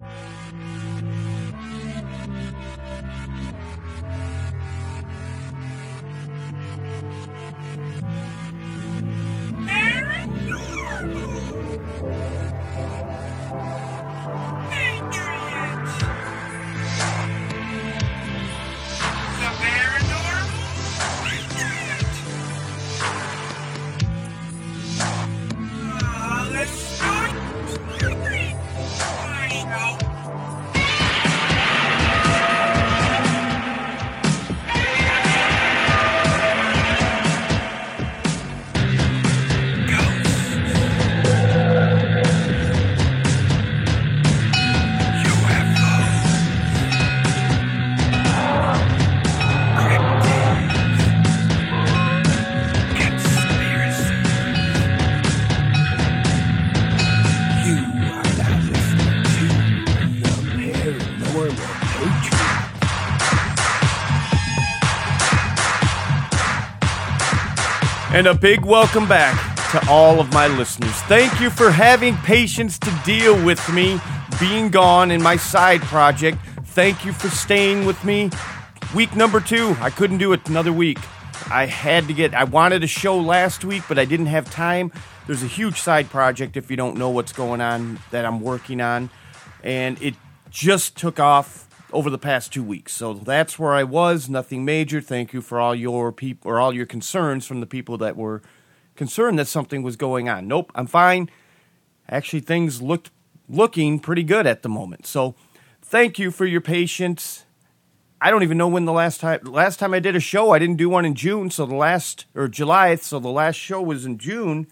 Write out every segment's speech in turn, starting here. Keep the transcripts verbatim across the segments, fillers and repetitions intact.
And a big welcome back to all of my listeners. Thank you for having patience to deal with me being gone in my side project. Thank you for staying with me. Week number two, I couldn't do it another week. I had to get, I wanted a show last week, but I didn't have time. There's a huge side project, if you don't know what's going on, that I'm working on. And it just took off over the past two weeks. So that's where I was, nothing major. Thank you for all your people or all your concerns from the people that were concerned that something was going on. Nope, I'm fine. Actually, things looked looking pretty good at the moment. So thank you for your patience. I don't even know when the last time last time I did a show. I didn't do one in June, so the last or July, so the last show was in June.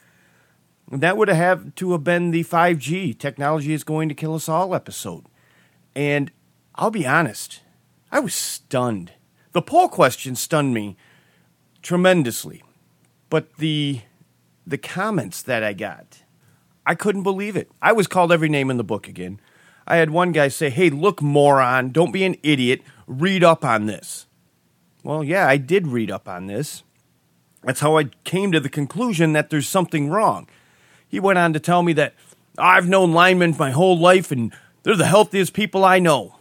That would have had to have been the five G, Technology is Going to Kill Us All episode. And I'll be honest, I was stunned. The poll question stunned me tremendously. But the the comments that I got, I couldn't believe it. I was called every name in the book again. I had one guy say, hey, look, moron, don't be an idiot, read up on this. Well, yeah, I did read up on this. That's how I came to the conclusion that there's something wrong. He went on to tell me that I've known linemen my whole life and they're the healthiest people I know.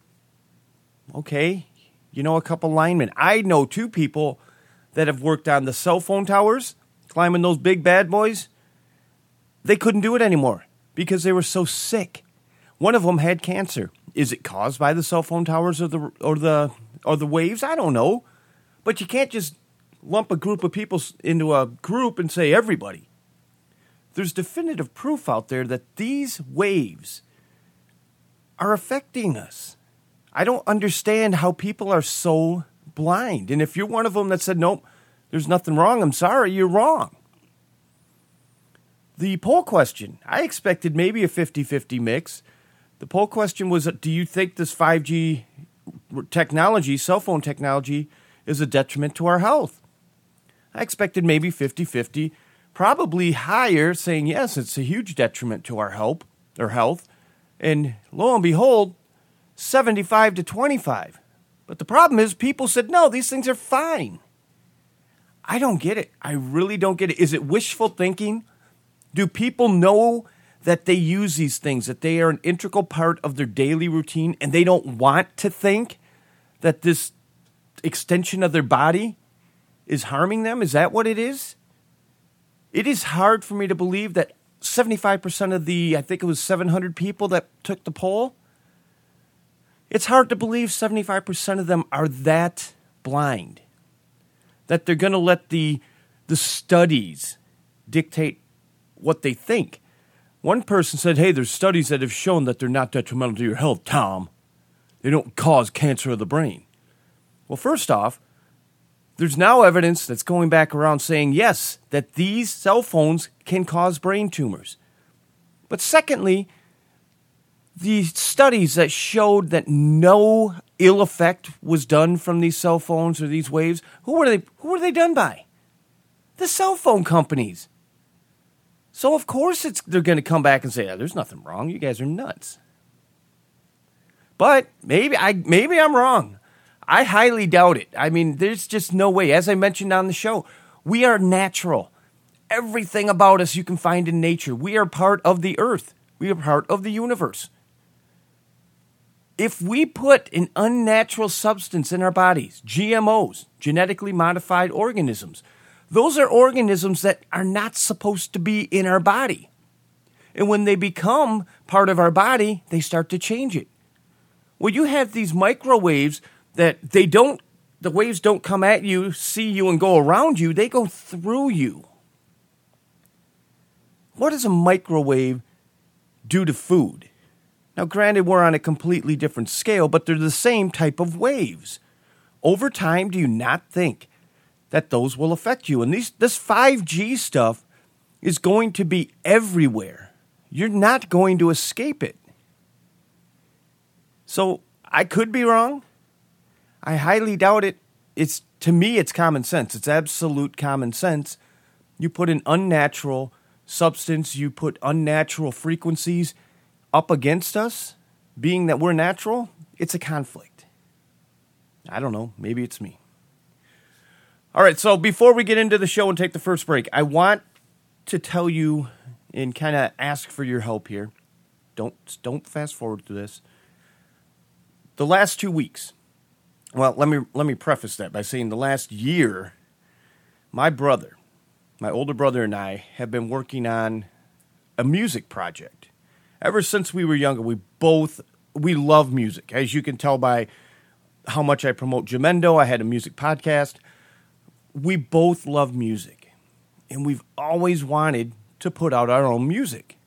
Okay, you know a couple linemen. I know two people that have worked on the cell phone towers, climbing those big bad boys. They couldn't do it anymore because they were so sick. One of them had cancer. Is it caused by the cell phone towers or the or the or the waves? I don't know. But you can't just lump a group of people into a group and say everybody. There's definitive proof out there that these waves are affecting us. I don't understand how people are so blind. And if you're one of them that said, nope, there's nothing wrong, I'm sorry, you're wrong. The poll question, I expected maybe a fifty-fifty mix. The poll question was, do you think this five G technology, cell phone technology, is a detriment to our health? I expected maybe fifty-fifty, probably higher, saying, yes, it's a huge detriment to our health, or health. And lo and behold, seventy-five to twenty-five. But the problem is people said, no, these things are fine. I don't get it. I really don't get it. Is it wishful thinking? Do people know that they use these things, that they are an integral part of their daily routine, and they don't want to think that this extension of their body is harming them? Is that what it is? It is hard for me to believe that seventy-five percent of the, I think it was seven hundred people that took the poll, it's hard to believe seventy-five percent of them are that blind, that they're going to let the the studies dictate what they think. One person said, hey, there's studies that have shown that they're not detrimental to your health, Tom. They don't cause cancer of the brain. Well, first off, there's now evidence that's going back around saying, yes, that these cell phones can cause brain tumors. But secondly, the studies that showed that no ill effect was done from these cell phones or these waves, who were they, who were they done by? The cell phone companies. So, of course, it's they're going to come back and say, oh, there's nothing wrong. You guys are nuts. But maybe, I, maybe I'm wrong. I highly doubt it. I mean, there's just no way. As I mentioned on the show, we are natural. Everything about us you can find in nature. We are part of the earth. We are part of the universe. If we put an unnatural substance in our bodies, G M Os, genetically modified organisms, those are organisms that are not supposed to be in our body. And when they become part of our body, they start to change it. Well, you have these microwaves that they don't, the waves don't come at you, see you, and go around you. They go through you. What does a microwave do to food? Now, granted, we're on a completely different scale, but they're the same type of waves. Over time, do you not think that those will affect you? And these, this five G stuff is going to be everywhere. You're not going to escape it. So, I could be wrong. I highly doubt it. It's, to me, it's common sense. It's absolute common sense. You put an unnatural substance, you put unnatural frequencies up against us, being that we're natural, it's a conflict. I don't know. Maybe it's me. All right, so before we get into the show and take the first break, I want to tell you and kind of ask for your help here. Don't, don't fast forward to this. The last two weeks, well, let me let me preface that by saying the last year, my brother, my older brother and I have been working on a music project. Ever since we were younger, we both, we love music. As you can tell by how much I promote Jamendo, I had a music podcast. We both love music. And we've always wanted to put out our own music.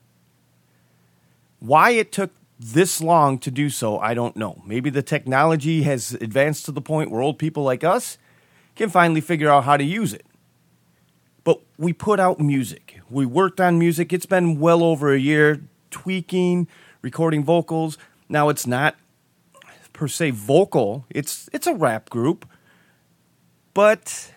Why it took this long to do so, I don't know. Maybe the technology has advanced to the point where old people like us can finally figure out how to use it. But we put out music. We worked on music. It's been well over a year, tweaking, recording vocals. Now it's not per se vocal. It's it's a rap group. But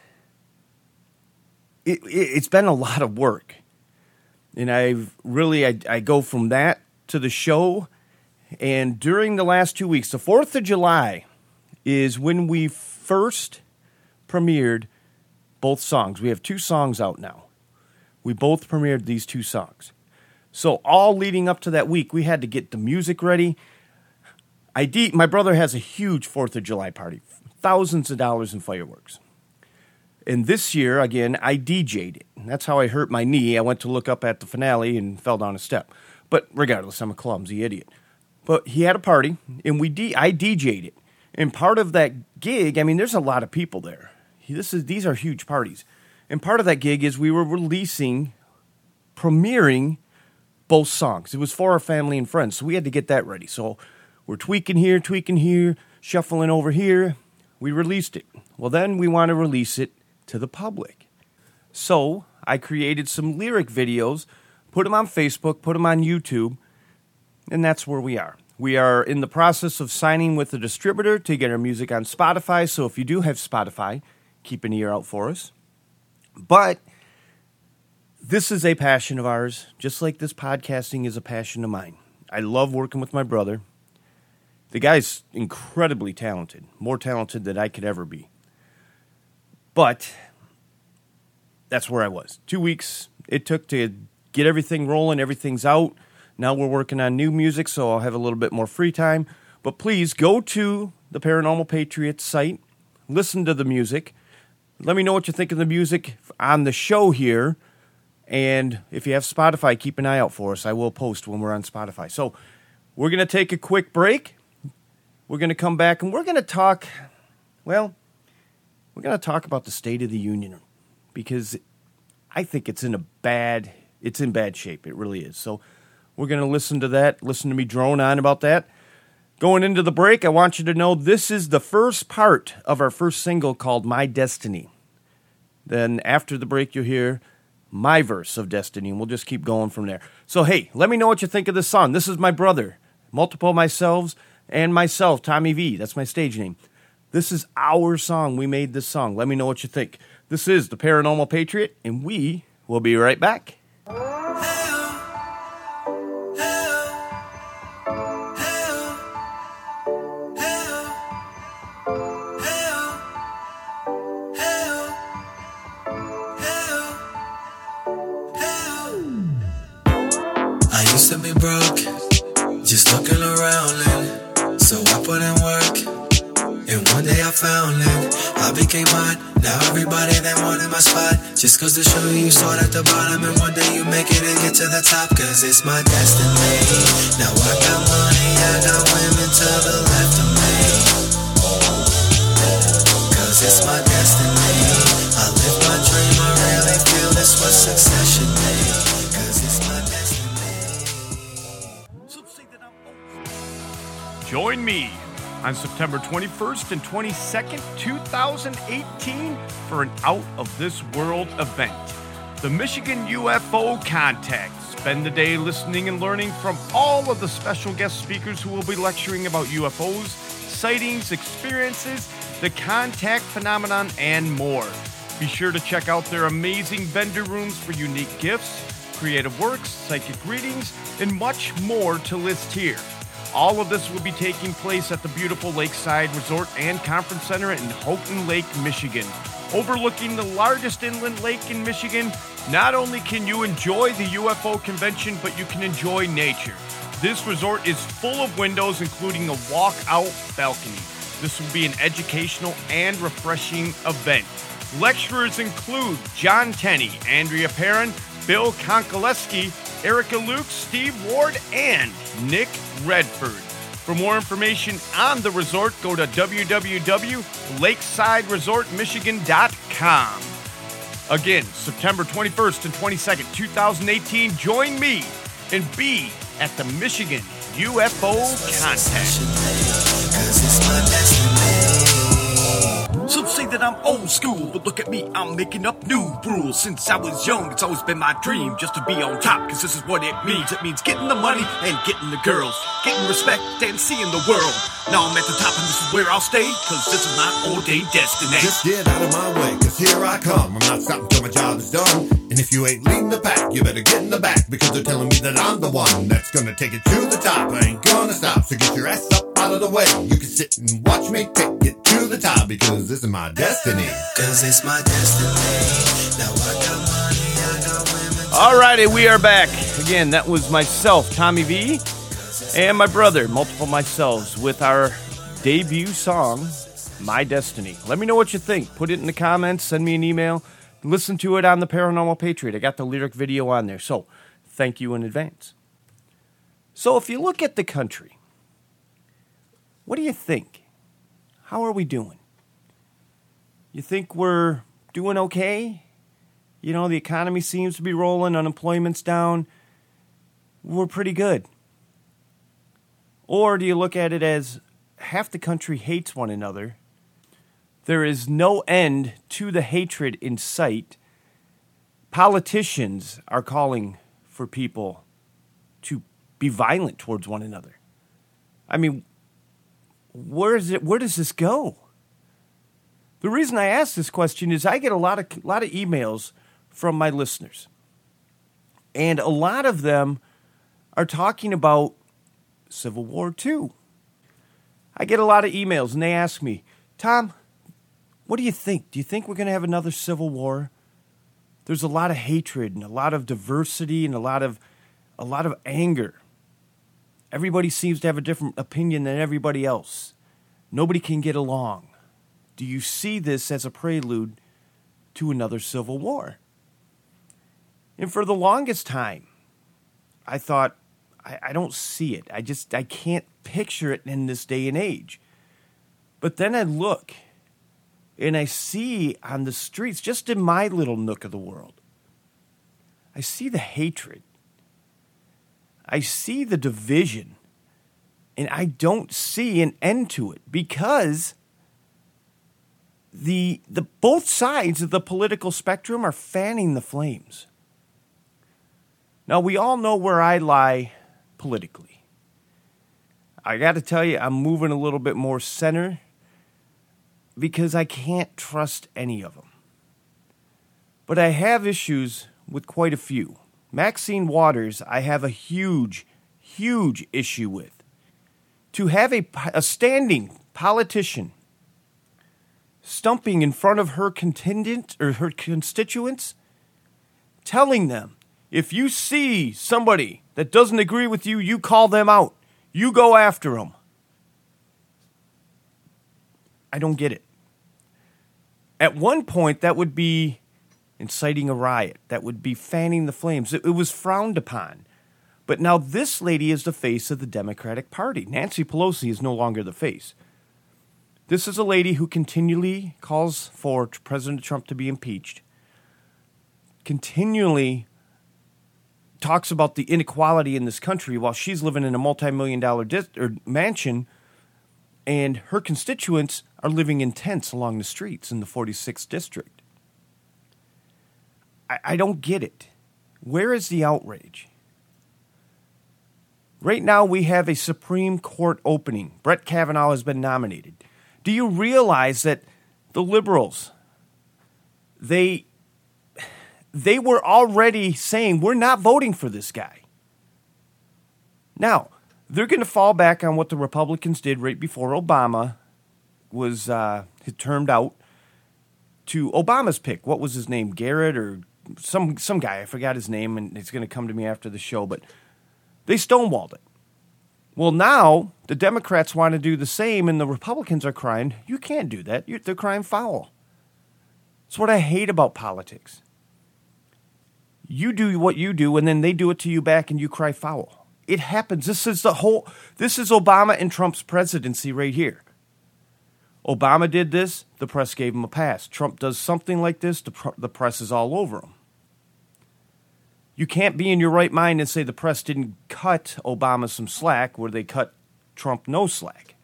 it, it, it's been a lot of work. And I've really, I, I go from that to the show. And during the last two weeks, the fourth of July is when we first premiered both songs. We have two songs out now. We both premiered these two songs. So all leading up to that week, we had to get the music ready. I D, my brother has a huge fourth of July party, thousands of dollars in fireworks. And this year, again, I D J'd it. That's how I hurt my knee. I went to look up at the finale and fell down a step. But regardless, I'm a clumsy idiot. But he had a party, and we D, I D J'd it. And part of that gig, I mean, there's a lot of people there. This is These are huge parties. And part of that gig is we were releasing, premiering both songs. It was for our family and friends, so we had to get that ready. So we're tweaking here, tweaking here, shuffling over here. We released it. Well, then we want to release it to the public. So I created some lyric videos, put them on Facebook, put them on YouTube, and that's where we are. We are in the process of signing with a distributor to get our music on Spotify, so if you do have Spotify, keep an ear out for us. But this is a passion of ours, just like this podcasting is a passion of mine. I love working with my brother. The guy's incredibly talented, more talented than I could ever be. But that's where I was. Two weeks it took to get everything rolling, everything's out. Now we're working on new music, so I'll have a little bit more free time. But please go to the Paranormal Patriots site, listen to the music. Let me know what you think of the music on the show here. And if you have Spotify, keep an eye out for us. I will post when we're on Spotify. So we're going to take a quick break. We're going to come back and we're going to talk, well, we're going to talk about the State of the Union because I think it's in a bad, it's in bad shape. It really is. So we're going to listen to that, listen to me drone on about that. Going into the break, I want you to know this is the first part of our first single called My Destiny. Then after the break, you'll hear my verse of Destiny, and we'll just keep going from there. So, hey, let me know what you think of this song. This is my brother, multiple myselves, and myself, Tommy V. That's my stage name. This is our song. We made this song. Let me know what you think. This is the Paranormal Patriot, and we will be right back. Used to be broke, just looking around lately. So I put in work, and one day I found it. I became hot, now everybody that wanted my spot. Just cause to show you you start at the bottom, and one day you make it and get to the top. Cause it's my destiny. Now I got money, I got women to the left of me. Cause it's my destiny. I live my dream, I really feel this was success should be. Cause it's my destiny. Join me on September twenty-first and twenty-second, twenty eighteen for an out-of-this-world event, the Michigan U F O Contact. Spend the day listening and learning from all of the special guest speakers who will be lecturing about U F Os, sightings, experiences, the contact phenomenon, and more. Be sure to check out their amazing vendor rooms for unique gifts, creative works, psychic readings, and much more to list here. All of this will be taking place at the beautiful Lakeside Resort and Conference Center in Houghton Lake, Michigan. Overlooking the largest inland lake in Michigan, not only can you enjoy the U F O convention, but you can enjoy nature. This resort is full of windows, including a walk-out balcony. This will be an educational and refreshing event. Lecturers include John Tenney, Andrea Perrin, Bill Konkoleski, Erica Luke, Steve Ward, and Nick Redford. For more information on the resort, go to w w w dot lakeside resort michigan dot com. Again, September twenty-first and twenty-second, twenty eighteen, join me and be at the Michigan U F O Contact. Some say that I'm old school, but look at me, I'm making up new rules. Since I was young, it's always been my dream just to be on top, cause this is what it means. It means getting the money and getting the girls, getting respect and seeing the world. Now I'm at the top and this is where I'll stay, cause this is my ordained destiny. Just get out of my way, cause here I come. I'm not stopping till my job is done. And if you ain't leading the pack, you better get in the back, because they're telling me that I'm the one that's gonna take it to the top. I ain't gonna stop, so get your ass up out of the way. You can sit and watch me take it to the top, because this is my destiny. Cause it's my destiny. Now I got money, I got women. Alrighty, we are back. Again, that was myself, Tommy V, and my brother, multiple myselves, with our debut song, My Destiny. Let me know what you think. Put it in the comments, send me an email. Listen to it on the Paranormal Patriot. I got the lyric video on there, so thank you in advance. So if you look at the country, what do you think? How are we doing? You think we're doing okay? You know, the economy seems to be rolling, unemployment's down. We're pretty good. Or do you look at it as half the country hates one another? There is no end to the hatred in sight. Politicians are calling for people to be violent towards one another. I mean, where is it? Where does this go? The reason I ask this question is I get a lot of lot of emails from my listeners, and a lot of them are talking about Civil War Two. I get a lot of emails, and they ask me, Tom, what do you think? Do you think we're going to have another Civil War? There's a lot of hatred and a lot of diversity and a lot of a lot of anger. Everybody seems to have a different opinion than everybody else. Nobody can get along. Do you see this as a prelude to another Civil War? And for the longest time, I thought, I, I don't see it. I just, I can't picture it in this day and age. But then I look, and I see on the streets, just in my little nook of the world, I see the hatred. I see the division. And I don't see an end to it, because the the both sides of the political spectrum are fanning the flames. Now, we all know where I lie politically. I got to tell you, I'm moving a little bit more center, because I can't trust any of them. But I have issues with quite a few. Maxine Waters, I have a huge, huge issue with. To have a, a standing politician stumping in front of her contingent or her constituents, telling them, if you see somebody that doesn't agree with you, you call them out. You go after them. I don't get it. At one point, that would be inciting a riot. That would be fanning the flames. It, it was frowned upon. But now this lady is the face of the Democratic Party. Nancy Pelosi is no longer the face. This is a lady who continually calls for President Trump to be impeached, continually talks about the inequality in this country while she's living in a multi-million dollar dis- or mansion, and her constituents are living in tents along the streets in the forty-sixth district. I, I don't get it. Where is the outrage? Right now we have a Supreme Court opening. Brett Kavanaugh has been nominated. Do you realize that the liberals, they they were already saying, we're not voting for this guy. Now, they're going to fall back on what the Republicans did right before Obama was uh, termed out to Obama's pick. What was his name? Garrett or some some guy. I forgot his name, and it's going to come to me after the show. But they stonewalled it. Well, now the Democrats want to do the same, and the Republicans are crying, you can't do that. You're, they're crying foul. That's what I hate about politics. You do what you do, and then they do it to you back, and you cry foul. It happens. This is the whole, this is Obama and Trump's presidency right here. Obama did this, the press gave him a pass. Trump does something like this, the, pr- the press is all over him. You can't be in your right mind and say the press didn't cut Obama some slack where they cut Trump no slack.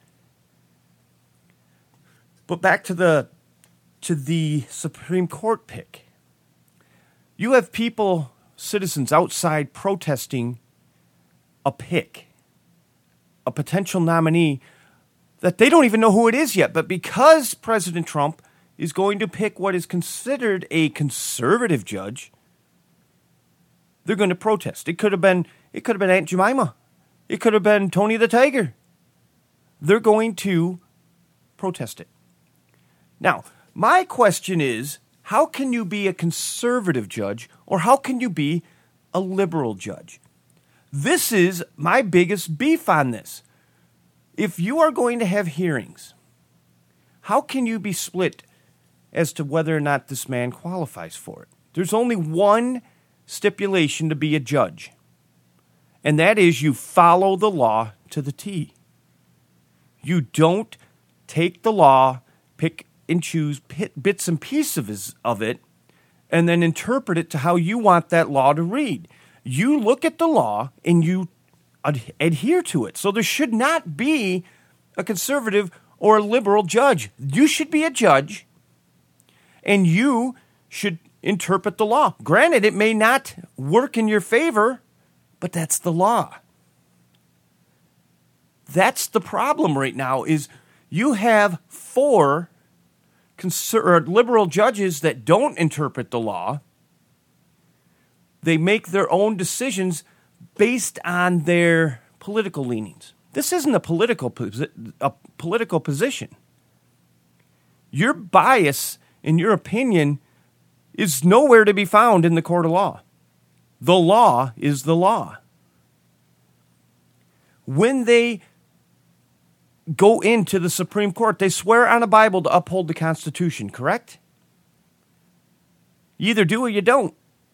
But back to the to the Supreme Court pick. You have people, citizens outside protesting a pick, a potential nominee that they don't even know who it is yet. But because President Trump is going to pick what is considered a conservative judge, they're going to protest. It could have been it could have been Aunt Jemima. It could have been Tony the Tiger. They're going to protest it. Now, my question is, how can you be a conservative judge or how can you be a liberal judge? This is my biggest beef on this. If you are going to have hearings, how can you be split as to whether or not this man qualifies for it? There's only one stipulation to be a judge, and that is you follow the law to the T. You don't take the law, pick and choose bits and pieces of it, and then interpret it to how you want that law to read. You look at the law and you ad- adhere to it. So there should not be a conservative or a liberal judge. You should be a judge, and you should interpret the law. Granted, it may not work in your favor, but that's the law. That's the problem right now is you have four conser- or liberal judges that don't interpret the law. They make their own decisions based on their political leanings. This isn't a political posi- a political position. Your bias and your opinion is nowhere to be found in the court of law. The law is the law. When they go into the Supreme Court, they swear on a Bible to uphold the Constitution, correct? You either do or you don't.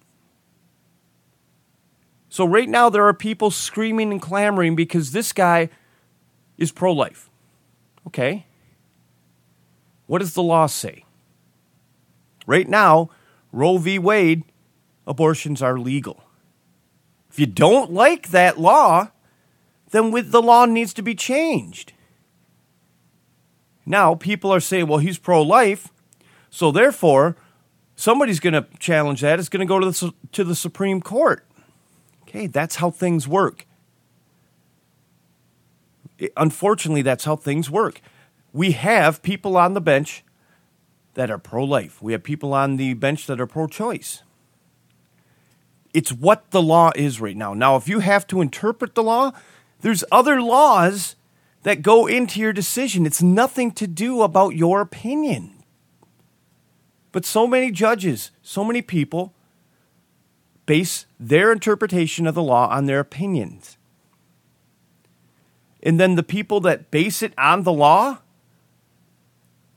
So right now there are people screaming and clamoring because this guy is pro-life. Okay. What does the law say? Right now, Roe v. Wade, abortions are legal. If you don't like that law, then with the law needs to be changed. Now, people are saying, well, he's pro-life, so therefore, somebody's going to challenge that. It's going to go to the, to the Supreme Court. Okay, that's how things work. It, unfortunately, that's how things work. We have people on the bench that are pro-life. We have people on the bench that are pro-choice. It's what the law is right now. Now, if you have to interpret the law, there's other laws that go into your decision. It's nothing to do about your opinion. But so many judges, so many people base their interpretation of the law on their opinions. And then the people that base it on the law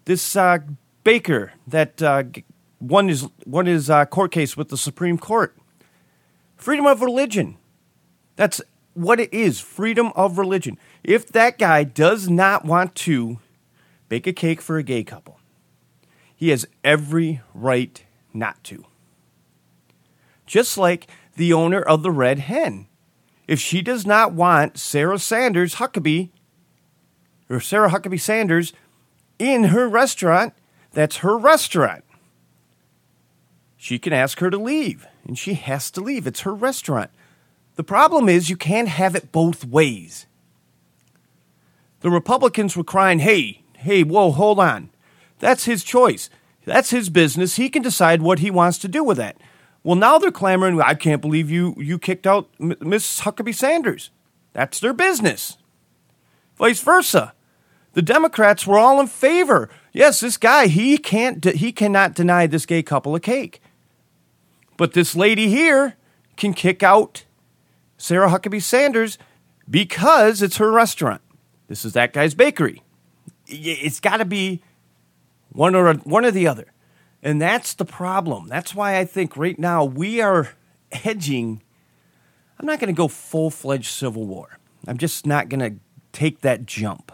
this uh, baker that uh, won his, won his uh, court case with the Supreme Court. Freedom of religion. That's what it is, freedom of religion. If that guy does not want to bake a cake for a gay couple, he has every right not to. Just like the owner of the Red Hen. If she does not want Sarah Sanders Huckabee, or Sarah Huckabee Sanders, in her restaurant, that's her restaurant. She can ask her to leave, and she has to leave. It's her restaurant. The problem is you can't have it both ways. The Republicans were crying, hey, hey, whoa, hold on. That's his choice. That's his business. He can decide what he wants to do with that. Well, now they're clamoring, I can't believe you you kicked out Miss Huckabee Sanders. That's their business. Vice versa. The Democrats were all in favor. Yes, this guy, he can't he cannot deny this gay couple a cake. But this lady here can kick out Sarah Huckabee Sanders because it's her restaurant. This is that guy's bakery. It's got to be one or one or the other. And that's the problem. That's why I think right now we are hedging. I'm not going to go full-fledged civil war. I'm just not going to take that jump.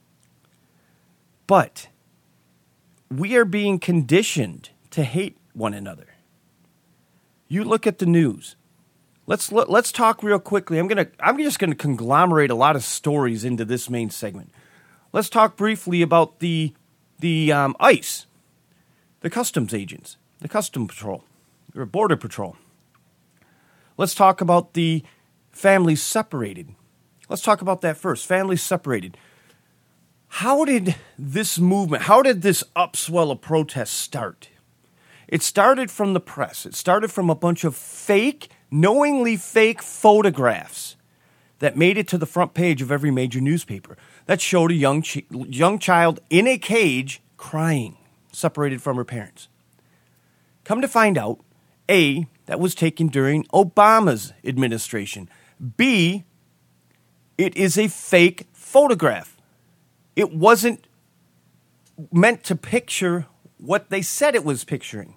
But we are being conditioned to hate one another. You look at the news. Let's let's talk real quickly. I'm gonna I'm just gonna conglomerate a lot of stories into this main segment. Let's talk briefly about the the um, ICE, the customs agents, the custom patrol, or border patrol. Let's talk about the families separated. Let's talk about that first. Families separated. How did this movement, how did this upswell of protest start? It started from the press. It started from a bunch of fake, knowingly fake photographs that made it to the front page of every major newspaper that showed a young ch- young child in a cage crying, separated from her parents. Come to find out, A, that was taken during Obama's administration. B, it is a fake photograph. It wasn't meant to picture what they said it was picturing.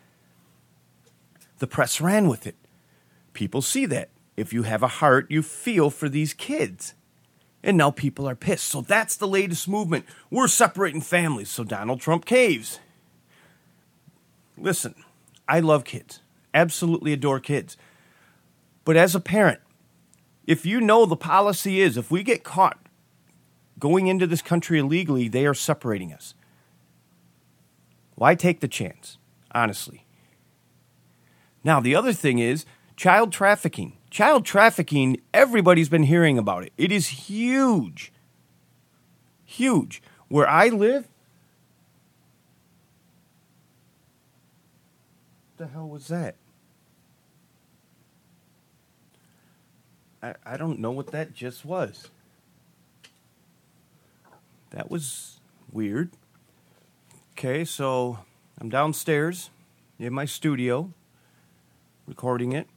The press ran with it. People see that. If you have a heart, you feel for these kids. And now people are pissed. So that's the latest movement. We're separating families. So Donald Trump caves. Listen, I love kids. Absolutely adore kids. But as a parent, if you know the policy is, if we get caught going into this country illegally, they are separating us. Why take the chance? Honestly. Now, the other thing is child trafficking. Child trafficking, everybody's been hearing about it. It is huge. Huge. Where I live, what the hell was that? I, I don't know what that just was. That was weird. Okay, so I'm downstairs in my studio recording it,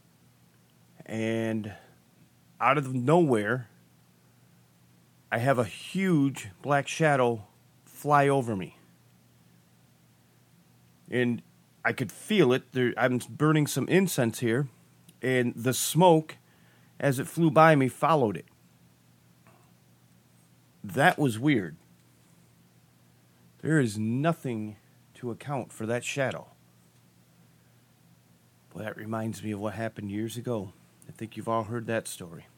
and out of nowhere, I have a huge black shadow fly over me. And I could feel it. There, I'm burning some incense here, and the smoke, as it flew by me, followed it. That was weird. There is nothing to account for that shadow. Boy, that reminds me of what happened years ago. I think you've all heard that story.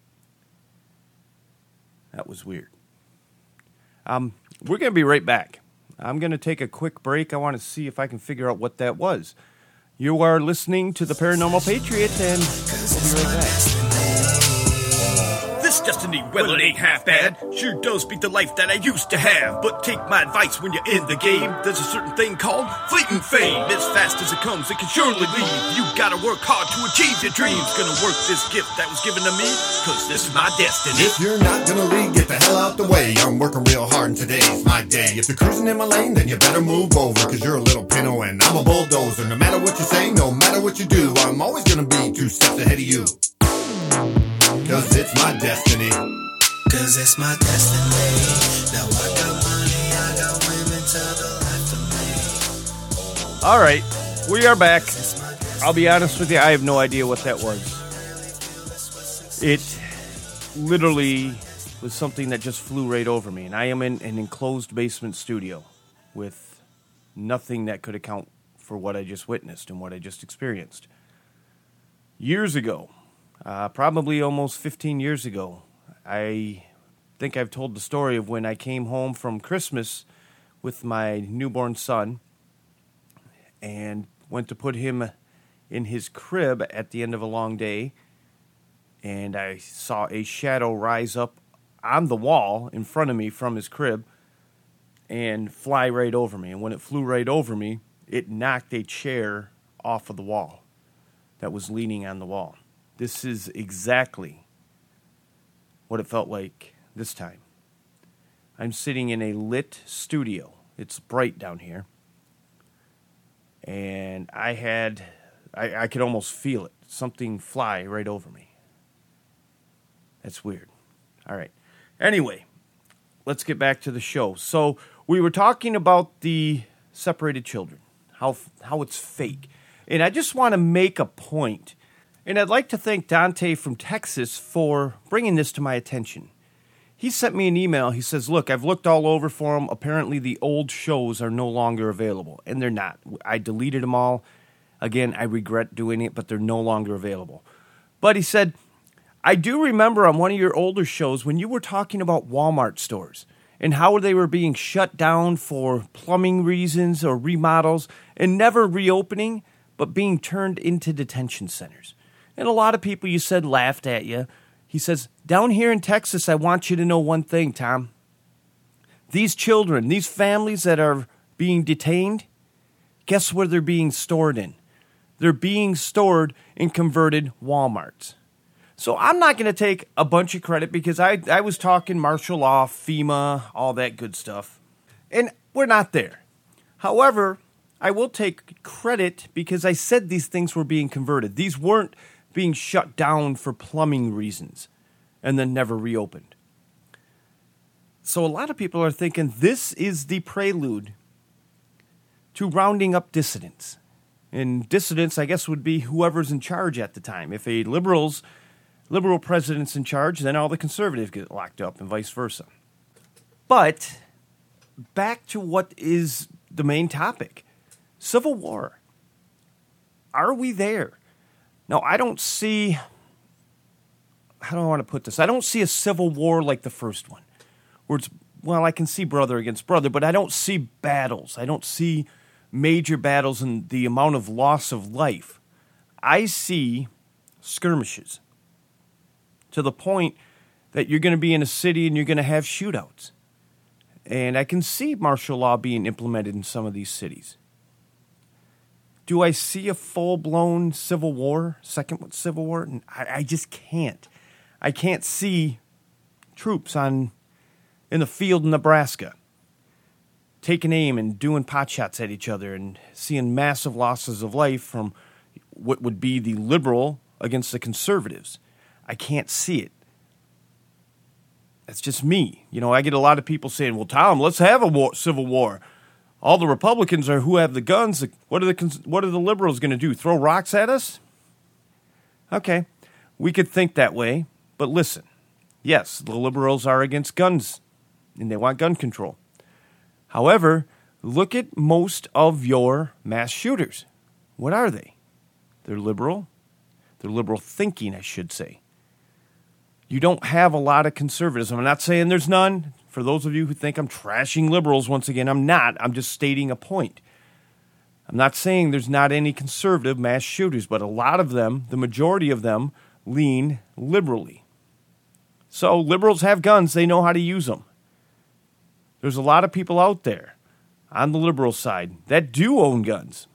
That was weird. Um, we're going to be right back. I'm going to take a quick break. I want to see if I can figure out what that was. You are listening to the Paranormal Patriot, and we'll be right back. This destiny, well, it ain't half bad. Sure does beat the life that I used to have. But take my advice when you're in the game. There's a certain thing called fleeting fame. As fast as it comes, it can surely leave. You gotta work hard to achieve your dreams. Gonna work this gift that was given to me, cause this is my destiny. If you're not gonna leave, get the hell out the way. I'm working real hard and today's my day. If you're cruising in my lane, then you better move over, cause you're a little pinto and I'm a bulldozer. No matter what you say, no matter what you do, I'm always gonna be two steps ahead of you. Cause it's my destiny. Cause it's my destiny. Now I got money, I got women All right, we are back. I'll be honest with you, I have no idea what that was. It literally was something that just flew right over me, and I am in an enclosed basement studio with nothing that could account for what I just witnessed and what I just experienced. Years ago, uh, probably almost fifteen years ago, I think I've told the story of when I came home from Christmas with my newborn son and went to put him in his crib at the end of a long day, and I saw a shadow rise up on the wall in front of me from his crib and fly right over me. And when it flew right over me, it knocked a chair off of the wall that was leaning on the wall. This is exactly what it felt like this time. I'm sitting in a lit studio. It's bright down here. And I had, I, I could almost feel it. Something fly right over me. That's weird. All right. Anyway, let's get back to the show. So we were talking about the separated children, how how it's fake. And I just want to make a point. And I'd like to thank Dante from Texas for bringing this to my attention. He sent me an email. He says, look, I've looked all over for them. Apparently the old shows are no longer available. And they're not. I deleted them all. Again, I regret doing it, but they're no longer available. But he said, I do remember on one of your older shows when you were talking about Walmart stores and how they were being shut down for plumbing reasons or remodels and never reopening, but being turned into detention centers. And a lot of people, you said, laughed at you. He says, down here in Texas, I want you to know one thing, Tom. These children, these families that are being detained, guess where they're being stored in? They're being stored in converted Walmarts. So I'm not going to take a bunch of credit because I, I was talking martial law, FEMA, all that good stuff. And we're not there. However, I will take credit because I said these things were being converted. These weren't being shut down for plumbing reasons and then never reopened. So a lot of people are thinking this is the prelude to rounding up dissidents. And dissidents, I guess, would be whoever's in charge at the time. If a liberals, liberal president's in charge, then all the conservatives get locked up and vice versa. But back to what is the main topic. Civil war. Are we there? Now, I don't see, how do I want to put this? I don't see a civil war like the first one, where it's, well, I can see brother against brother, but I don't see battles. I don't see major battles and the amount of loss of life. I see skirmishes to the point that you're going to be in a city and you're going to have shootouts. And I can see martial law being implemented in some of these cities. Do I see a full-blown civil war, second civil war? I, I just can't. I can't see troops on in the field in Nebraska taking aim and doing pot shots at each other and seeing massive losses of life from what would be the liberal against the conservatives. I can't see it. That's just me. You know, I get a lot of people saying, well, Tom, let's have a war, civil war. All the Republicans are who have the guns. What are the what are the liberals going to do? Throw rocks at us? Okay, we could think that way, but listen. Yes, the liberals are against guns, and they want gun control. However, look at most of your mass shooters. What are they? They're liberal. They're liberal thinking, I should say. You don't have a lot of conservatism. I'm not saying there's none. For those of you who think I'm trashing liberals, once again, I'm not. I'm just stating a point. I'm not saying there's not any conservative mass shooters, but a lot of them, the majority of them, lean liberally. So liberals have guns. They know how to use them. There's a lot of people out there on the liberal side that do own guns.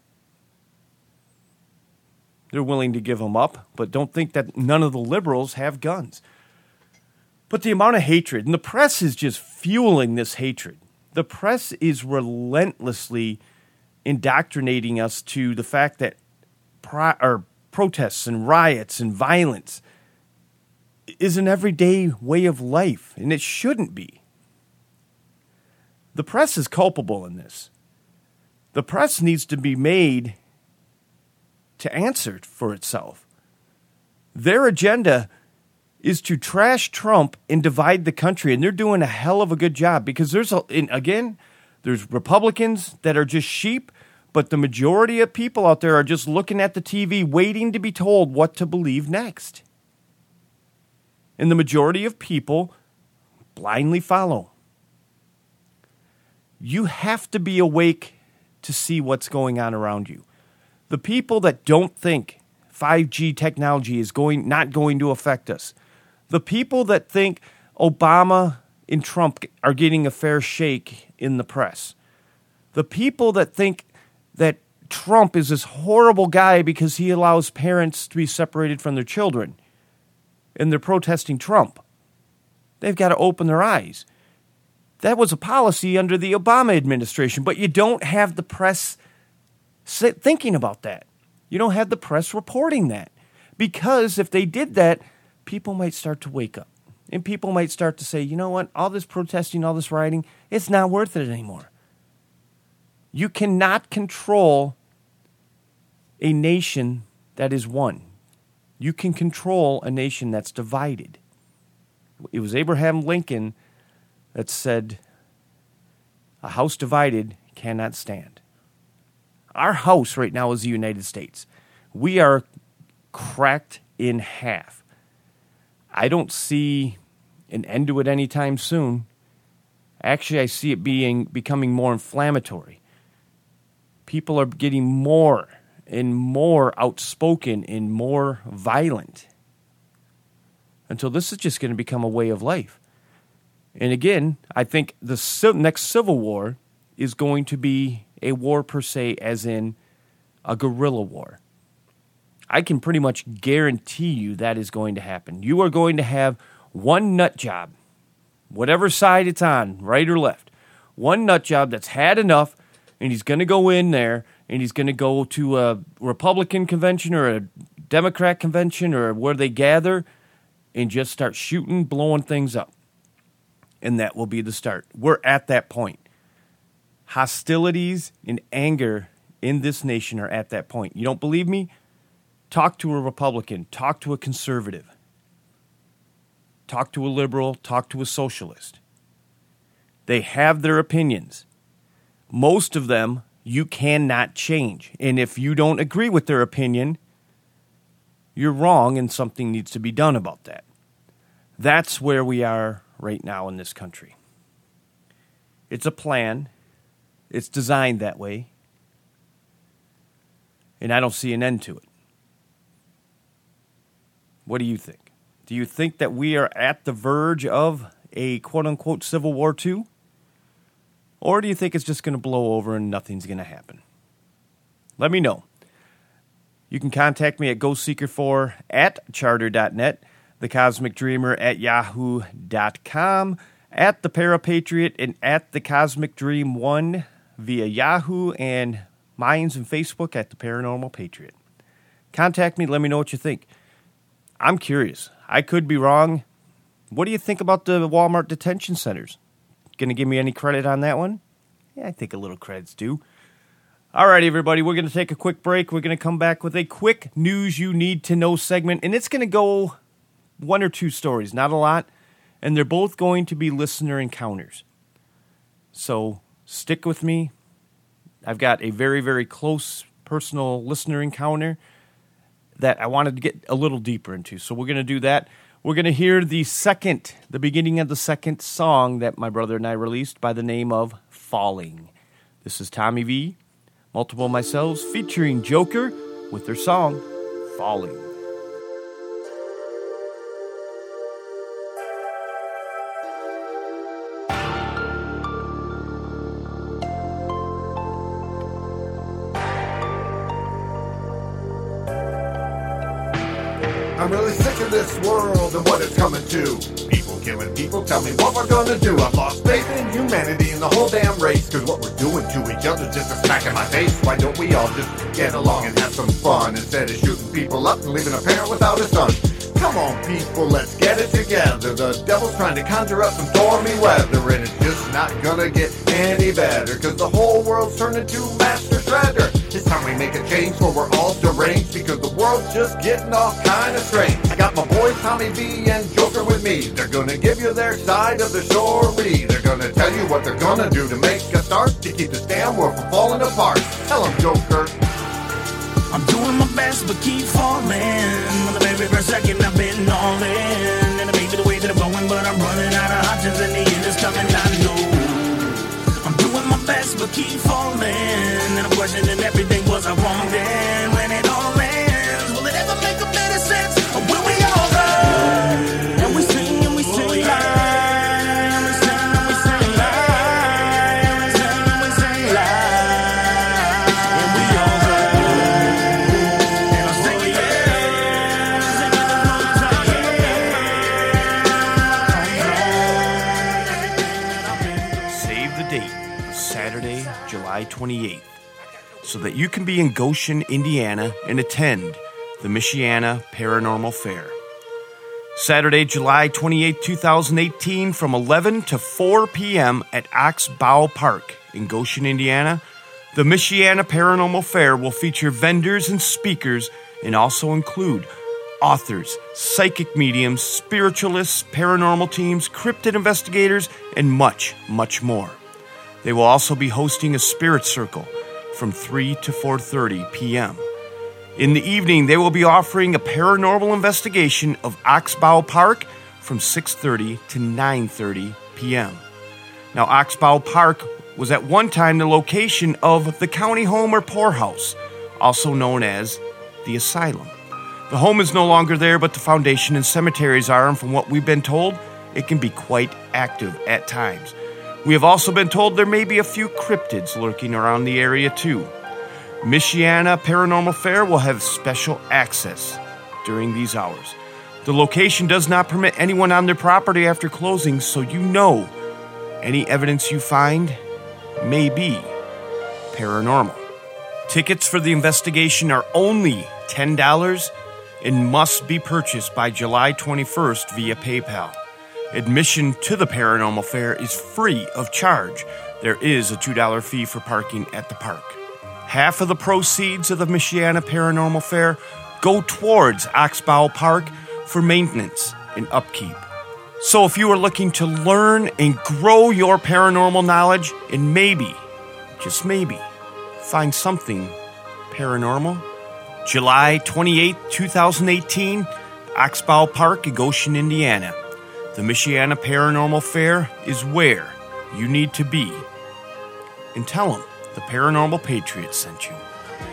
They're willing to give them up, but don't think that none of the liberals have guns. But the amount of hatred, and the press is just fueling this hatred. The press is relentlessly indoctrinating us to the fact that pro- or protests and riots and violence is an everyday way of life, and it shouldn't be. The press is culpable in this. The press needs to be made to answer for itself. Their agenda is to trash Trump and divide the country, and they're doing a hell of a good job because there's, a, and again, there's Republicans that are just sheep, but the majority of people out there are just looking at the T V waiting to be told what to believe next. And the majority of people blindly follow. You have to be awake to see what's going on around you. The people that don't think five G technology is going not going to affect us, the people that think Obama and Trump are getting a fair shake in the press, the people that think that Trump is this horrible guy because he allows parents to be separated from their children, and they're protesting Trump, they've got to open their eyes. That was a policy under the Obama administration, but you don't have the press thinking about that. You don't have the press reporting that. Because if they did that, people might start to wake up. And people might start to say, you know what, all this protesting, all this rioting, it's not worth it anymore. You cannot control a nation that is one. You can control a nation that's divided. It was Abraham Lincoln that said, a house divided cannot stand. Our house right now is the United States. We are cracked in half. I don't see an end to it anytime soon. Actually, I see it being becoming more inflammatory. People are getting more and more outspoken and more violent until this is just going to become a way of life. And again, I think the next civil war is going to be a war per se, as in a guerrilla war. I can pretty much guarantee you that is going to happen. You are going to have one nut job, whatever side it's on, right or left, one nut job that's had enough, and he's going to go in there, and he's going to go to a Republican convention or a Democrat convention or where they gather and just start shooting, blowing things up. And that will be the start. We're at that point. Hostilities and anger in this nation are at that point. You don't believe me? Talk to a Republican. Talk to a conservative. Talk to a liberal. Talk to a socialist. They have their opinions. Most of them you cannot change. And if you don't agree with their opinion, you're wrong and something needs to be done about that. That's where we are right now in this country. It's a plan. It's designed that way. And I don't see an end to it. What do you think? Do you think that we are at the verge of a quote-unquote Civil War two? Or do you think it's just going to blow over and nothing's going to happen? Let me know. You can contact me at go seeker four at charter dot net, the cosmic dreamer at yahoo dot com, at the Parapatriot, and at the Cosmic Dream one via Yahoo, and Minds and Facebook at the Paranormal Patriot. Contact me. Let me know what you think. I'm curious. I could be wrong. What do you think about the Walmart detention centers? Going to give me any credit on that one? Yeah, I think a little credit's due. All right, everybody, we're going to take a quick break. We're going to come back with a quick news you need to know segment, and it's going to go one or two stories, not a lot, and they're both going to be listener encounters. So stick with me. I've got a very, very close personal listener encounter that I wanted to get a little deeper into. So we're going to do that. We're going to hear the second, the beginning of the second song that my brother and I released by the name of Falling. This is Tommy V, Multiple Myselves, featuring Joker with their song, Falling. I'm really sick of this world and what it's coming to. People killing people, tell me what we're gonna do. I've lost faith in humanity and the whole damn race. Cause what we're doing to each other's just a smack in my face. Why don't we all just get along and have some fun instead of shooting people up and leaving a parent without a son? Come on, people, let's get it together. The devil's trying to conjure up some stormy weather, and it's just not gonna get any better, cause the whole world's turned into Master Shredder. It's time we make a change where we're all deranged, because the world's just getting all kind of strange. I got my boys Tommy V and Joker with me. They're gonna give you their side of the story. They're gonna tell you what they're gonna do to make a start, to keep this damn world from falling apart. Tell them, Joker. I'm doing my best but keep falling. On the very first second I've been all in, and it may be the way that I'm going, but I'm running out of options, and the end is coming, I know. I'm doing my best but keep falling, and I'm questioning everything. Was I wrong then? When it all ends, will it ever make a better sense? Or will we all run? And we sing and we sing oh, yeah. July twenty-eighth, so that you can be in Goshen, Indiana, and attend the Michiana Paranormal Fair. Saturday, July twenty-eighth, twenty eighteen, from eleven to four p.m. at Ox Bow Park in Goshen, Indiana, the Michiana Paranormal Fair will feature vendors and speakers and also include authors, psychic mediums, spiritualists, paranormal teams, cryptid investigators, and much, much more. They will also be hosting a spirit circle from three to four thirty p.m. In the evening, they will be offering a paranormal investigation of Oxbow Park from six thirty to nine thirty p.m. Now, Oxbow Park was at one time the location of the county home or poorhouse, also known as the asylum. The home is no longer there, but the foundation and cemeteries are, and from what we've been told, it can be quite active at times. We have also been told there may be a few cryptids lurking around the area too. Michiana Paranormal Fair will have special access during these hours. The location does not permit anyone on their property after closing, so you know any evidence you find may be paranormal. Tickets for the investigation are only ten dollars and must be purchased by July twenty-first via PayPal. Admission to the Paranormal Fair is free of charge. There is a two dollars fee for parking at the park. Half of the proceeds of the Michiana Paranormal Fair go towards Oxbow Park for maintenance and upkeep. So if you are looking to learn and grow your paranormal knowledge and maybe, just maybe, find something paranormal, July twenty-eighth, twenty eighteen, Oxbow Park in Goshen, Indiana. The Michiana Paranormal Fair is where you need to be. And tell them the Paranormal Patriot sent you.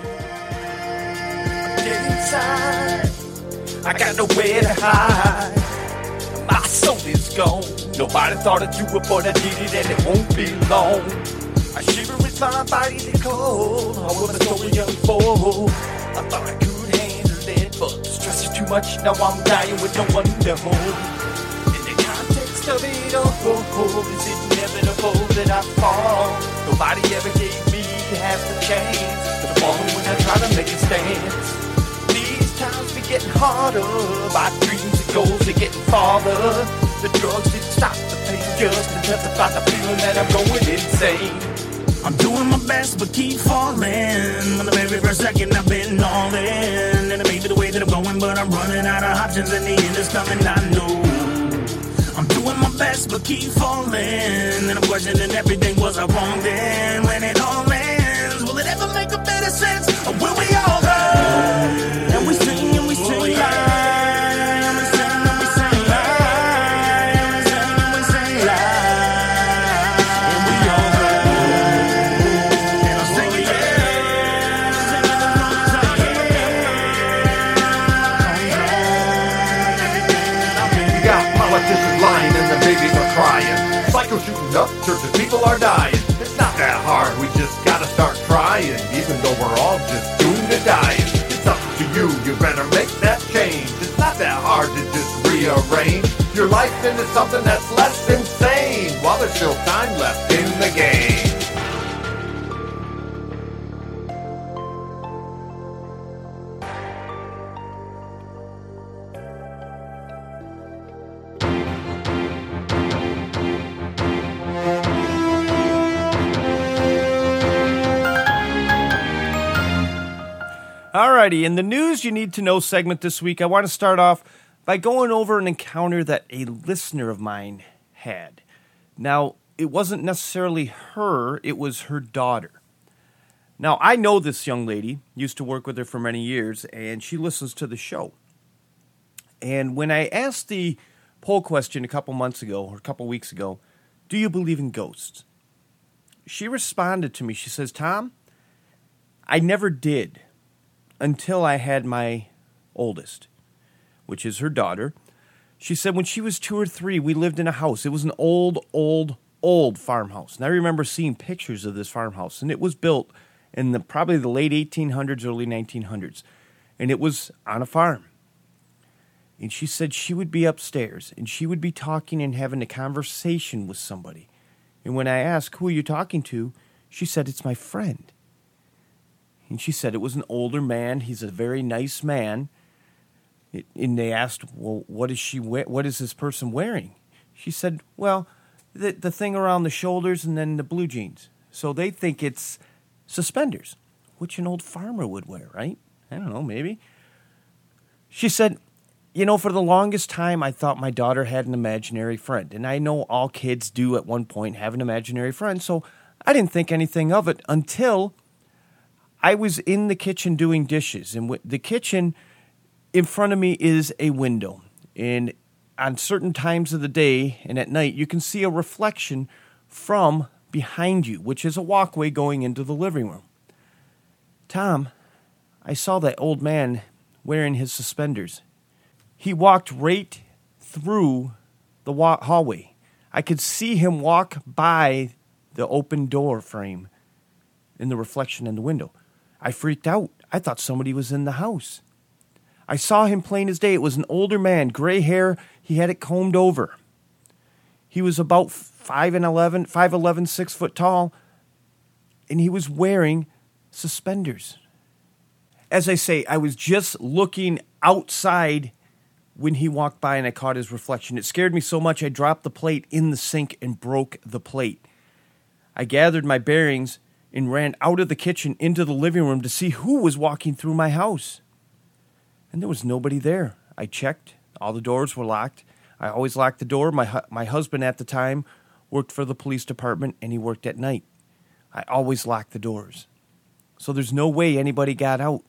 Get inside. I got nowhere to hide. My soul is gone. Nobody thought I'd do it, but I did it, and it won't be long. I shiver with my body is cold. I was a story unfold. I thought I could handle it, but the stress is too much. Now I'm dying with no one to hold. Of it all, is it inevitable that I fall? Nobody ever gave me half a chance, but I'm falling when I try to make a stance. These times be getting harder, my dreams and goals are getting farther. The drugs didn't stop the pain, just intensify the feeling that I'm going insane. I'm doing my best but keep falling. On the very first second I've been all in, and it may be the way that I'm going, but I'm running out of options, and the end is coming, I know. I'm doing my best but keep falling, and I'm questioning everything. Was I wrong then? When it all ends, will it ever make a better sense? Or will we all run? And we sing and we sing oh, yeah. And we sing and we sing live. And we sing and we sing live. And we all run. And I'm singing yeah. Singing You got politicians lying and the babies are crying. Psycho shooting up, churches, people are dying. It's not that hard, we just gotta start trying. Even though we're all just doomed to dying. It's up to you, you better make that change. It's not that hard to just rearrange your life into something that's less insane, while there's still time left in the game. Alrighty, in the news you need to know segment this week, I want to start off by going over an encounter that a listener of mine had. Now, it wasn't necessarily her, it was her daughter. Now, I know this young lady, used to work with her for many years, and she listens to the show. And when I asked the poll question a couple months ago, or a couple weeks ago, do you believe in ghosts? She responded to me, she says, Tom, I never did until I had my oldest, which is her daughter. She said when she was two or three, we lived in a house. It was an old, old, old farmhouse. And I remember seeing pictures of this farmhouse, and it was built in the probably the late eighteen hundreds, early nineteen hundreds. And it was on a farm. And she said she would be upstairs, and she would be talking and having a conversation with somebody. And when I asked, who are you talking to? She said, it's my friend. And she said it was an older man. He's a very nice man. It, and they asked, well, what is she? We- what is this person wearing? She said, well, the the thing around the shoulders and then the blue jeans. So they think it's suspenders, which an old farmer would wear, right? I don't know, maybe. She said, you know, for the longest time, I thought my daughter had an imaginary friend. And I know all kids do at one point have an imaginary friend. So I didn't think anything of it until I was in the kitchen doing dishes. And the kitchen in front of me is a window. And on certain times of the day and at night, you can see a reflection from behind you, which is a walkway going into the living room. Tom, I saw that old man wearing his suspenders. He walked right through the wa- hallway. I could see him walk by the open door frame in the reflection in the window. I freaked out. I thought somebody was in the house. I saw him plain as day. It was an older man, gray hair. He had it combed over. He was about five and eleven, five eleven, six foot tall, and he was wearing suspenders. As I say, I was just looking outside when he walked by and I caught his reflection. It scared me so much I dropped the plate in the sink and broke the plate. I gathered my bearings and ran out of the kitchen into the living room to see who was walking through my house. And there was nobody there. I checked. All the doors were locked. I always locked the door. My hu- my husband at the time worked for the police department, and he worked at night. I always locked the doors. So there's no way anybody got out.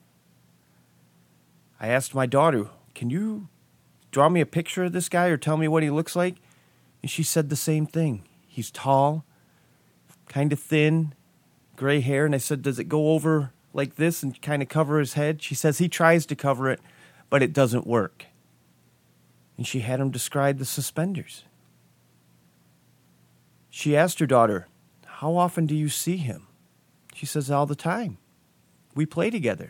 I asked my daughter, can you draw me a picture of this guy or tell me what he looks like? And she said the same thing. He's tall, kind of thin, gray hair. And I said, does it go over like this and kind of cover his head? She says he tries to cover it, but it doesn't work. And she had him describe the suspenders. She asked her daughter, how often do you see him? She says, all the time. We play together.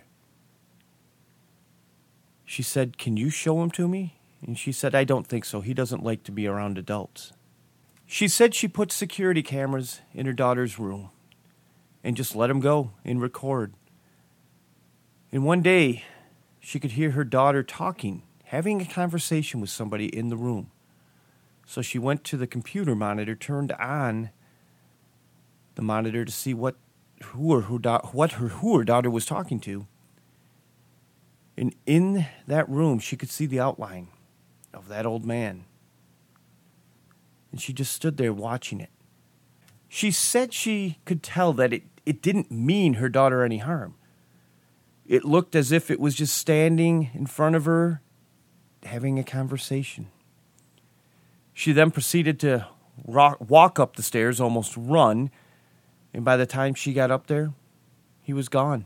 She said, can you show him to me? And she said, I don't think so. He doesn't like to be around adults. She said she put security cameras in her daughter's room and just let him go and record. And one day, she could hear her daughter talking, having a conversation with somebody in the room. So she went to the computer monitor, turned on the monitor to see what who or who da- what her who her daughter was talking to. And in that room, she could see the outline of that old man. And she just stood there watching it. She said she could tell that it, it didn't mean her daughter any harm. It looked as if it was just standing in front of her, having a conversation. She then proceeded to rock, walk up the stairs, almost run, and by the time she got up there, he was gone.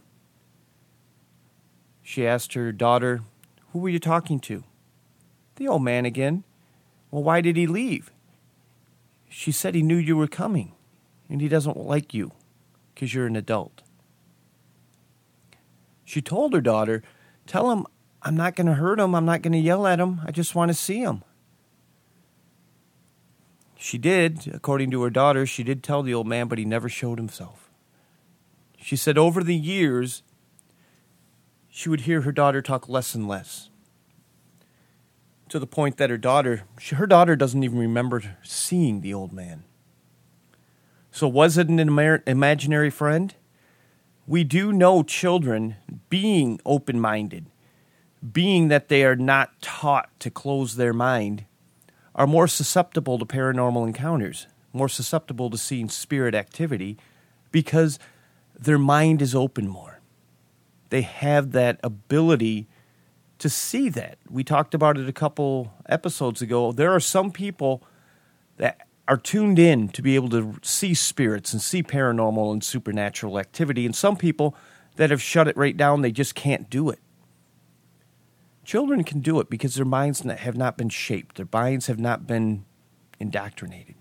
She asked her daughter, who were you talking to? The old man again. Well, why did he leave? She said he knew you were coming, and he doesn't like you because you're an adult. She told her daughter, tell him I'm not going to hurt him, I'm not going to yell at him, I just want to see him. She did, according to her daughter, she did tell the old man, but he never showed himself. She said over the years, she would hear her daughter talk less and less, to the point that her daughter, she, her daughter doesn't even remember seeing the old man. So was it an ima- imaginary friend? we do know children being open-minded, being that they are not taught to close their mind, are more susceptible to paranormal encounters, more susceptible to seeing spirit activity because their mind is open more. They have that ability to see that. We talked about it a couple episodes ago. There are some people that are tuned in to be able to see spirits and see paranormal and supernatural activity, and some people that have shut it right down, they just can't do it. Children can do it because their minds have not been shaped. Their minds have not been indoctrinated.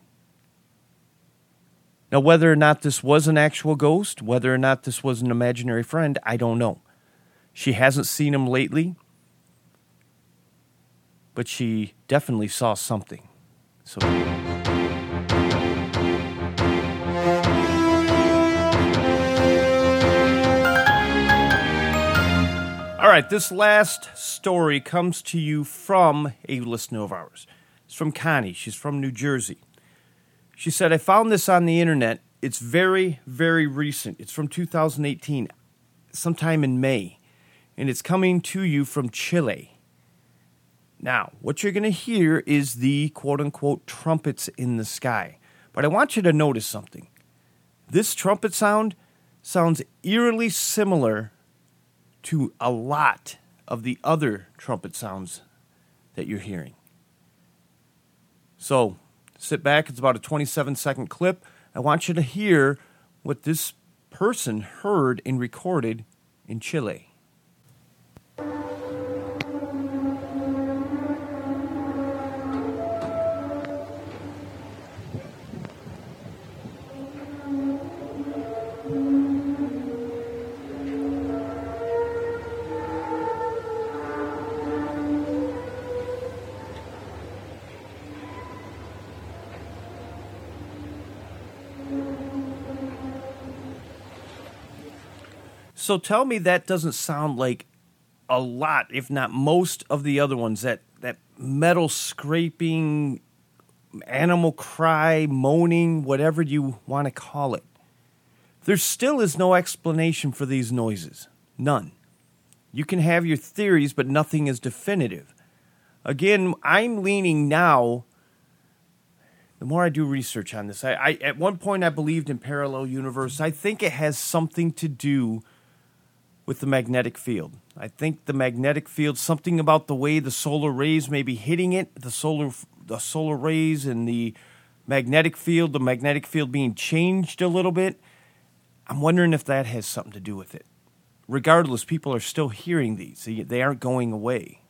Now, whether or not this was an actual ghost, whether or not this was an imaginary friend, I don't know. She hasn't seen him lately, but she definitely saw something. So... All right, this last story comes to you from a listener of ours. It's from Connie. She's from New Jersey. She said, I found this on the internet. It's very, very recent. It's from two thousand eighteen, sometime in May. And it's coming to you from Chile. Now, what you're going to hear is the quote-unquote trumpets in the sky. But I want you to notice something. This trumpet sound sounds eerily similar to a lot of the other trumpet sounds that you're hearing. So, sit back. It's about a twenty-seven second clip. I want you to hear what this person heard and recorded in Chile. So tell me that doesn't sound like a lot, if not most of the other ones, that, that metal scraping, animal cry, moaning, whatever you want to call it. There still is no explanation for these noises. None. You can have your theories, but nothing is definitive. Again, I'm leaning now, the more I do research on this, I, I at one point I believed in parallel universe. I think it has something to do with the magnetic field. I think the magnetic field, something about the way the solar rays may be hitting it, the solar the solar rays and the magnetic field, the magnetic field being changed a little bit. I'm wondering if that has something to do with it. Regardless, people are still hearing these. They aren't going away.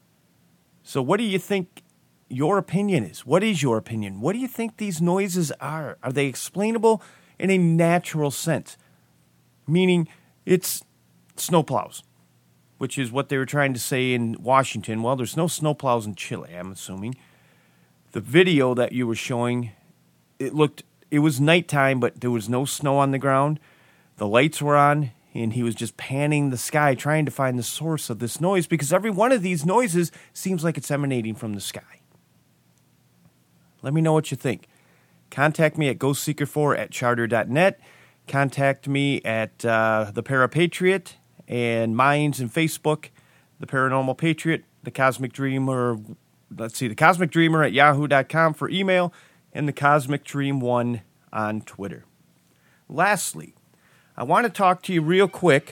So what do you think your opinion is? What is your opinion? What do you think these noises are? Are they explainable in a natural sense? Meaning it's snowplows, which is what they were trying to say in Washington. Well, there's no snowplows in Chile, I'm assuming. The video that you were showing, it looked, it was nighttime, but there was no snow on the ground. The lights were on, and he was just panning the sky, trying to find the source of this noise, because every one of these noises seems like it's emanating from the sky. Let me know what you think. Contact me at ghost seeker four at charter dot net. Contact me at uh, The Parapatriot and Minds and Facebook, The Paranormal Patriot, The Cosmic Dreamer, let's see, The Cosmic Dreamer at yahoo dot com for email, and The Cosmic Dream one on Twitter. Lastly, I want to talk to you real quick.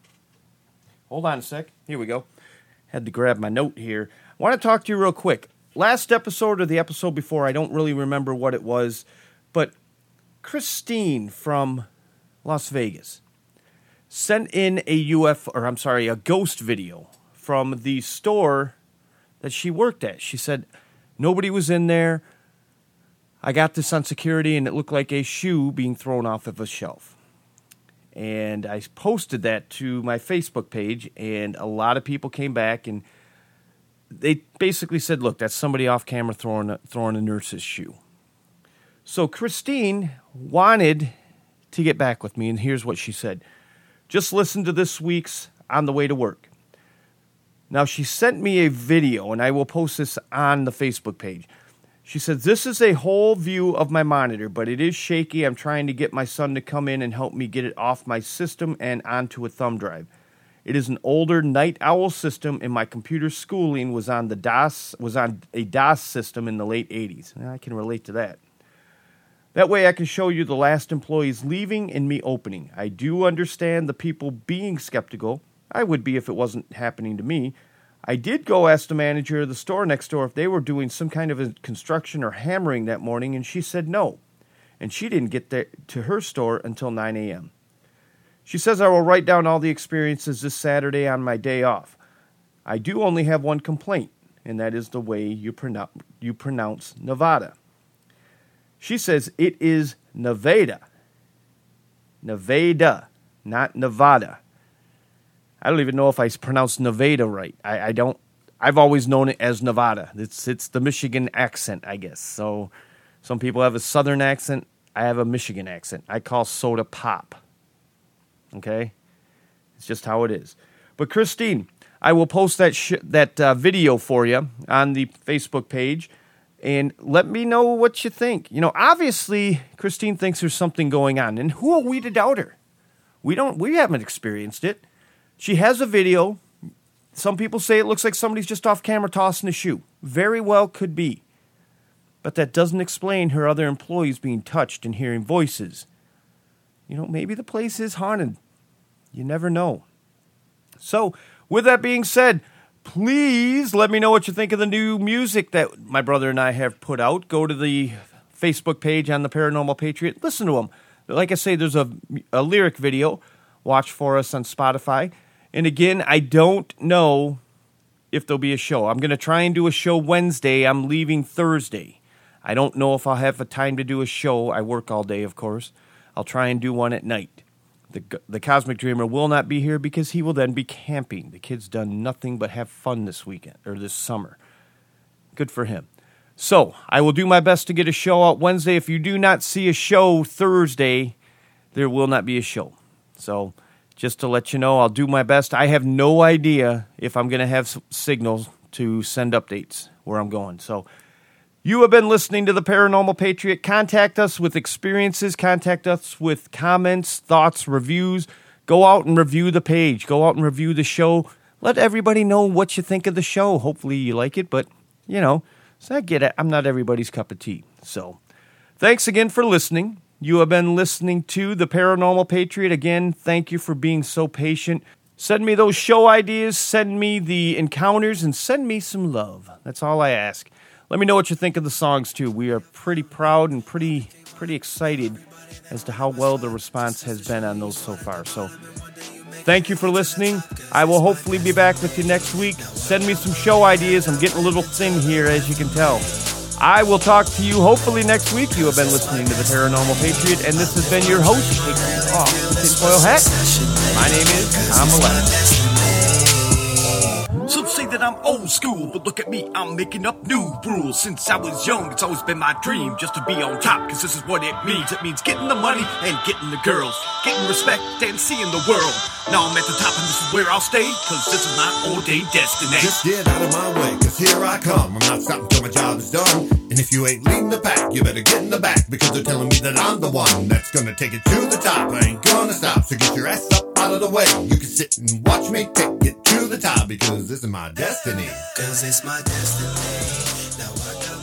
Hold on a sec. Here we go. Had to grab my note here. I want to talk to you real quick. Last episode or the episode before, I don't really remember what it was, but Christine from Las Vegas sent in a U F O, or I'm sorry, a ghost video from the store that she worked at. She said, nobody was in there. I got this on security, and it looked like a shoe being thrown off of a shelf. And I posted that to my Facebook page, and a lot of people came back, and they basically said, look, that's somebody off camera throwing a, throwing a nurse's shoe. So Christine wanted to get back with me, and here's what she said. Just listen to this week's On the Way to Work. Now, she sent me a video, and I will post this on the Facebook page. She says, this is a whole view of my monitor, but it is shaky. I'm trying to get my son to come in and help me get it off my system and onto a thumb drive. It is an older Night Owl system, and my computer schooling was on the DOS was on a DOS system in the late eighties. I can relate to that. That way I can show you the last employees leaving and me opening. I do understand the people being skeptical. I would be if it wasn't happening to me. I did go ask the manager of the store next door if they were doing some kind of a construction or hammering that morning, and she said no. And she didn't get there to her store until nine a.m. She says I will write down all the experiences this Saturday on my day off. I do only have one complaint, and that is the way you, pronoun- you pronounce Nevada. She says it is Nevada. Nevada, not Nevada. I don't even know if I pronounced Nevada right. I, I don't. I've always known it as Nevada. It's it's the Michigan accent, I guess. So some people have a southern accent. I have a Michigan accent. I call soda pop. Okay? It's just how it is. But Christine, I will post that sh- that uh, video for you on the Facebook page, and let me know what you think. You know, obviously, Christine thinks there's something going on, and who are we to doubt her? We don't. We haven't experienced it. She has a video. Some people say it looks like somebody's just off camera tossing a shoe. Very well could be. But that doesn't explain her other employees being touched and hearing voices. You know, maybe the place is haunted. You never know. So, with that being said, please let me know what you think of the new music that my brother and I have put out. Go to the Facebook page on the Paranormal Patriot. Listen to them. Like I say, there's a, a lyric video. Watch for us on Spotify. And again, I don't know if there'll be a show. I'm going to try and do a show Wednesday. I'm leaving Thursday. I don't know if I'll have a time to do a show. I work all day, of course. I'll try and do one at night. The the Cosmic Dreamer will not be here because he will then be camping. The kid's done nothing but have fun this weekend, or this summer. Good for him. So, I will do my best to get a show out Wednesday. If you do not see a show Thursday, there will not be a show. So, just to let you know, I'll do my best. I have no idea if I'm going to have signals to send updates where I'm going. So, you have been listening to the Paranormal Patriot. Contact us with experiences. Contact us with comments, thoughts, reviews. Go out and review the page. Go out and review the show. Let everybody know what you think of the show. Hopefully you like it, but, you know, so I get it. I'm not everybody's cup of tea. So, thanks again for listening. You have been listening to the Paranormal Patriot. Again, thank you for being so patient. Send me those show ideas. Send me the encounters, and send me some love. That's all I ask. Let me know what you think of the songs, too. We are pretty proud and pretty pretty excited as to how well the response has been on those so far. So, thank you for listening. I will hopefully be back with you next week. Send me some show ideas. I'm getting a little thin here, as you can tell. I will talk to you hopefully next week. You have been listening to the Paranormal Patriot, and this has been your host, taking off the tinfoil hat. My name is Tom Millett. Some say that I'm old school, but look at me, I'm making up new rules. Since I was young, it's always been my dream just to be on top, cause this is what it means. It means getting the money and getting the girls, getting respect and seeing the world. Now I'm at the top and this is where I'll stay, cause this is my all-day destiny. Just get out of my way, cause here I come. I'm not stopping till my job is done. And if you ain't leading the pack, you better get in the back, because they're telling me that I'm the one that's gonna take it to the top. I ain't gonna stop, so get your ass up out of the way. You can sit and watch me take it to the top, because this is my destiny. Cause it's my destiny. Now I got